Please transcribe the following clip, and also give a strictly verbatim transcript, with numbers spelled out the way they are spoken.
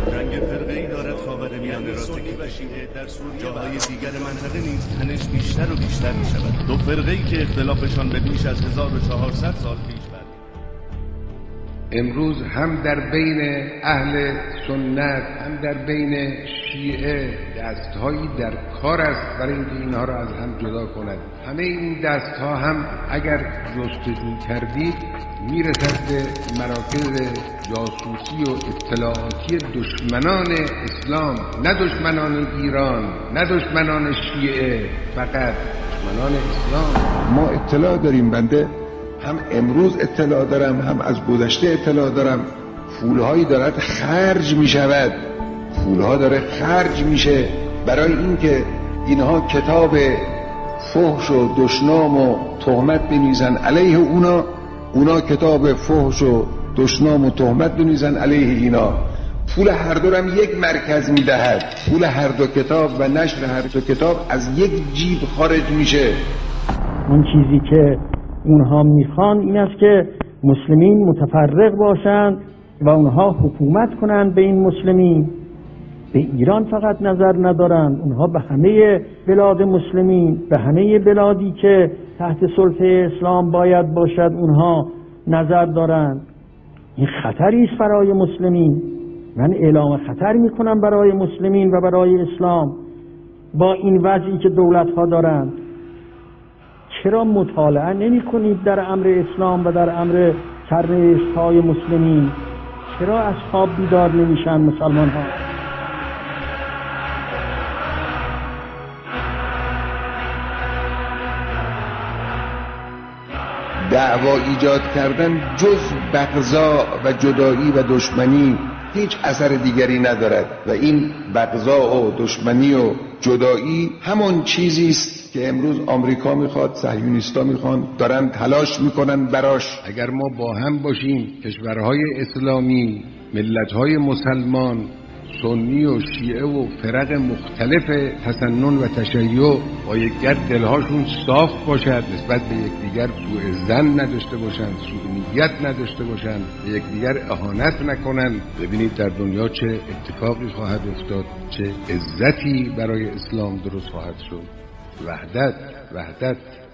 جنگ فرقه‌ای دارد خاورمیانه را تکید و شیعه در سوریه جاهای دیگر منطقه نیز تنش بیشتر و بیشتر می شود. دو فرقه‌ای که اختلافشان به بیش از هزار و چهارصد سال پیش برمی‌گردد. امروز هم در بین اهل سنت هم در بین شیعه دستهایی در کار است برای اینکه اینها را از هم جدا کند. همه این دستها هم اگر جستجو کردید میرسد به مراکز جاسوسی و اطلاعاتی دشمنان اسلام، نه دشمنان ایران، نه دشمنان شیعه، فقط دشمنان اسلام. ما اطلاع داریم، بنده هم امروز اطلاع دارم هم از گذشته اطلاع دارم. پولهایی دارد خرج می شود، پولها داره خرج میشه برای اینکه اینها کتاب فحش و دشنام و تهمت بنویسن علیه اونا، اونا کتاب فحش و دشنام و تهمت بنویسن علیه اینا. پول هر دو هم یک مرکز میدهد، پول هر دو کتاب و نشر هر دو کتاب از یک جیب خارج میشه. اون چیزی که اونها میخوان این است که مسلمین متفرق باشند و اونها حکومت کنند به این مسلمین. به ایران فقط نظر ندارند، اونها به همه بلاد مسلمین، به همه بلادی که تحت سلطه اسلام باید باشد اونها نظر دارند. این خطری است برای مسلمین. من اعلام خطر میکنم برای مسلمین و برای اسلام با این وضعی که دولت ها دارند. چرا مطالعه نمی کنید در امر اسلام و در امر سرنوشت های مسلمین؟ چرا از خواب بیدار نمیشن مسلمان ها؟ دعوا ایجاد کردن جز بغضا و جدایی و دشمنی هیچ اثر دیگری ندارد و این بغضا و دشمنی و جدایی همون چیزی است که امروز آمریکا میخواد، صهیونیستا میخوان، دارن تلاش میکنن براش. اگر ما با هم باشیم، کشورهای اسلامی، ملتهای مسلمان، سنی و شیعه و فرق مختلف تسنن و تشیع با یکدیگر دلهاشون صاف باشد، نسبت به یکدیگر سوء ظن نداشته باشند، سوء نیت نداشته باشند، به یکدیگر اهانت نکنند، ببینید در دنیا چه اتفاقی خواهد افتاد، چه عزتی برای اسلام درست خواهد شد. وحدت، وحدت